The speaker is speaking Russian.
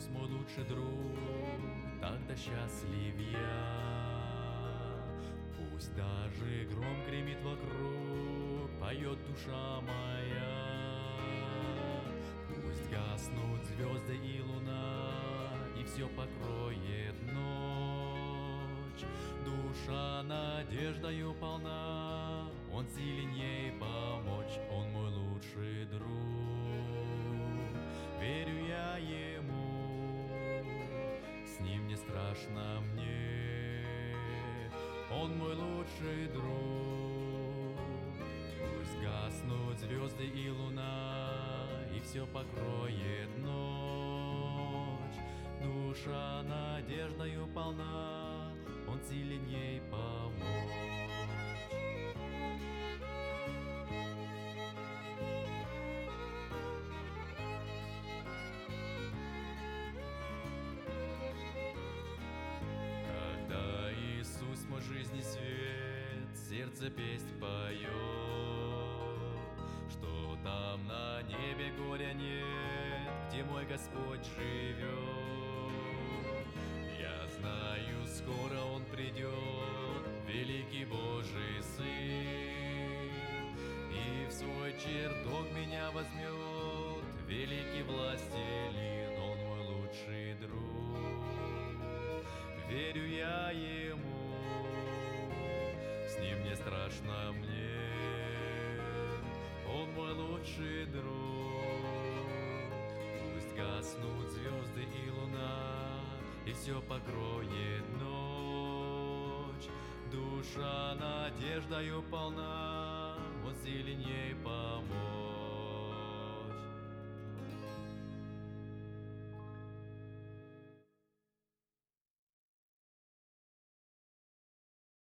Иисус мой лучший друг, тогда счастлив я. Пусть даже гром гремит вокруг, поет душа моя. Пусть гаснут звезды и луна, и все покроет ночь. Душа надеждою полна, Он сильней помочь, Он мой лучший друг. Верю я Ему, с Ним не страшно мне, Он мой лучший друг. Пусть гаснут звезды и луна, и все покроет ночь. Душа надеждою полна, Он сильней помочь. Когда Иисус мой жизни свет, сердце песнь поет, что там на небе горя нет, где мой Господь живет. Я знаю, скоро Он придет, великий Божий Сын, и в свой чертог меня возьмет, великий властелин, Он мой лучший друг. Верю я Ему, с Ним не страшно мне, Он мой лучший друг. Пусть гаснут звезды и луна, и все покроет ночь. Душа надеждою полна, Он сильней